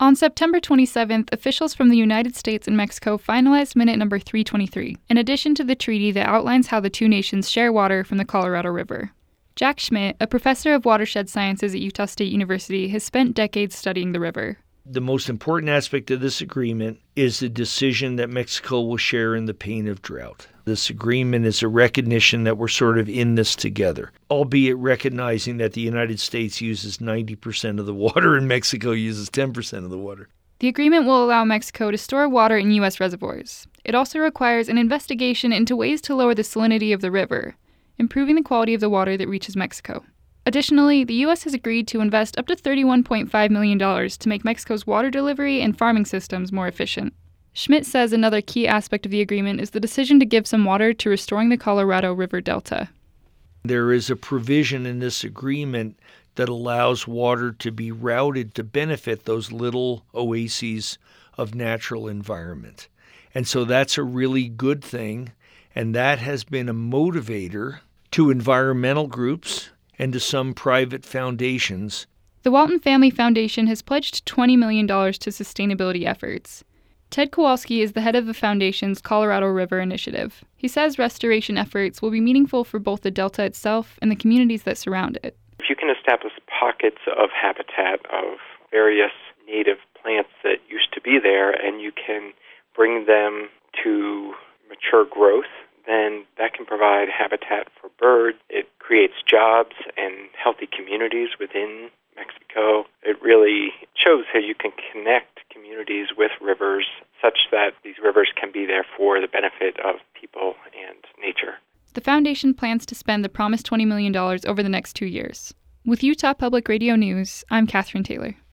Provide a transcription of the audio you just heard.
On September 27th, officials from the United States and Mexico finalized Minute Number 323, in addition to the treaty that outlines how the two nations share water from the Colorado River. Jack Schmidt, a professor of watershed sciences at Utah State University, has spent decades studying the river. The most important aspect of this agreement is the decision that Mexico will share in the pain of drought. This agreement is a recognition that we're sort of in this together, albeit recognizing that the United States uses 90% of the water and Mexico uses 10% of the water. The agreement will allow Mexico to store water in U.S. reservoirs. It also requires an investigation into ways to lower the salinity of the river, improving the quality of the water that reaches Mexico. Additionally, the U.S. has agreed to invest up to $31.5 million to make Mexico's water delivery and farming systems more efficient. Schmidt says another key aspect of the agreement is the decision to give some water to restoring the Colorado River Delta. There is a provision in this agreement that allows water to be routed to benefit those little oases of natural environment. And so that's a really good thing, and that has been a motivator to environmental groups and to some private foundations. The Walton Family Foundation has pledged $20 million to sustainability efforts. Ted Kowalski is the head of the foundation's Colorado River Initiative. He says restoration efforts will be meaningful for both the delta itself and the communities that surround it. If you can establish pockets of habitat of various native plants that used to be there, and you can bring them to mature growth, then that can provide habitat for birds. It creates jobs and healthy communities within Mexico. It really shows how you can connect communities with rivers such that these rivers can be there for the benefit of people and nature. The foundation plans to spend the promised $20 million over the next 2 years. With Utah Public Radio News, I'm Catherine Taylor.